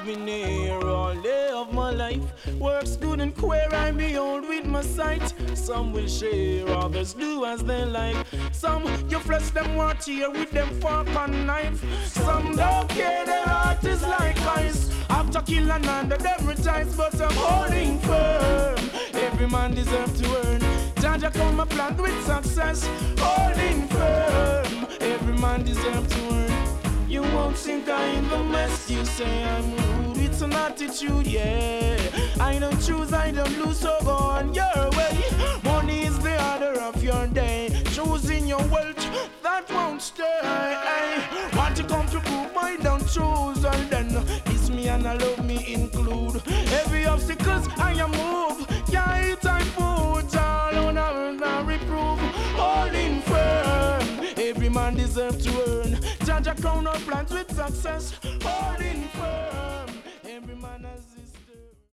been here all day of my life. Works good and queer, I behold with my sight. Some will share, others do as they like. Some you flesh them want here with them fork and knife. Some don't care, their heart is like ice. After kill another, them retires, but I'm holding firm. Every man deserves to earn. Jaja come a plant with success, holding firm. Every man deserves to earn. You won't think I'm in the mess. You say I'm rude, it's an attitude, yeah. I don't choose, I don't lose, so go on your way. Money is the order of your day. Choosing your wealth, that won't stay. Want to come to prove I don't choose, and then it's me and I love me include. Every obstacles I am move, yeah, it's I put all on a reprove. Holding firm, every man deserves to earn. Jaja crown our plans with success.